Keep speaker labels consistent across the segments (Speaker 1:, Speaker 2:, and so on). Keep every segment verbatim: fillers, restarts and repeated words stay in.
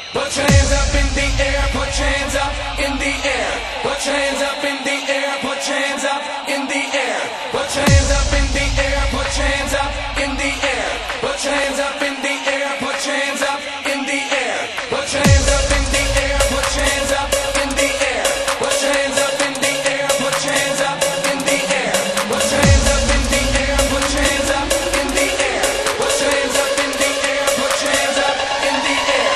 Speaker 1: Put your hands up in the air, put your hands up in the air. Put your hands up in the air, put your hands up in the air. Put your hands up in the air, put your hands up in the air. Put your hands up in the air, put your hands up in the air. Put your hands up in the air, put your hands up in the air. Put your hands up in the air, put your hands up in the air. Put your hands up in the air, put your hands up in the air. Put your hands up in the air, put your hands up in the air.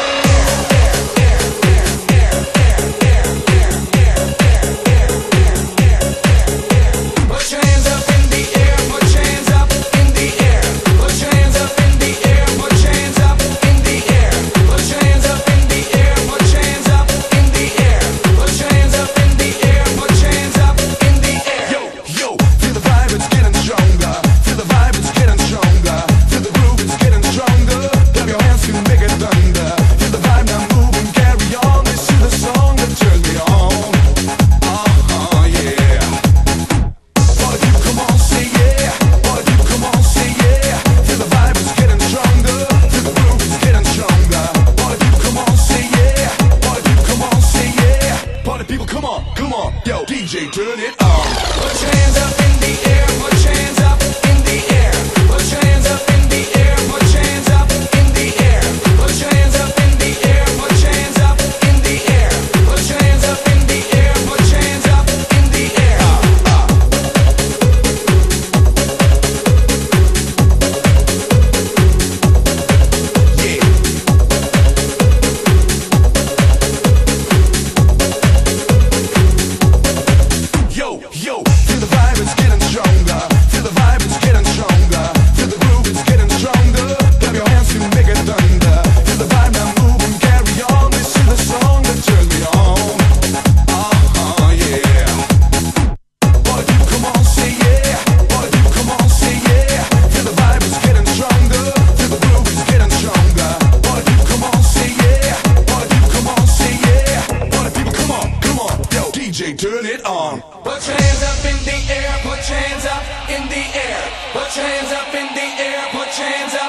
Speaker 1: D J, turn it on. Put your hands up in the air, put your hands up in the air. Put your hands up in the air, put your hands up in the air. Put your hands up in the air, put your hands up in the air. Put your hands up in the air, put your hands up in the air. Uh, uh. Yeah. Yo, yo, feel the vibe, it's getting stronger. Feel the vibe, it's getting stronger. Feel the groove, it's getting stronger. Clap your hands to make it thunder. Feel the vibe, now move and carry on. This is the song that turns me on. Uh-huh, yeah. Boy, you come on, say yeah. Boy, you come on, say yeah. Feel the vibe, it's getting stronger. Feel the groove, it's getting stronger. Boy, you come on, say yeah. Boy, you come on, say yeah. Boy, people, come on, come on. Yo, D J, turn it on. Put your hands up in the air, put your hands up in the air. Put your hands up in the air, put your hands up.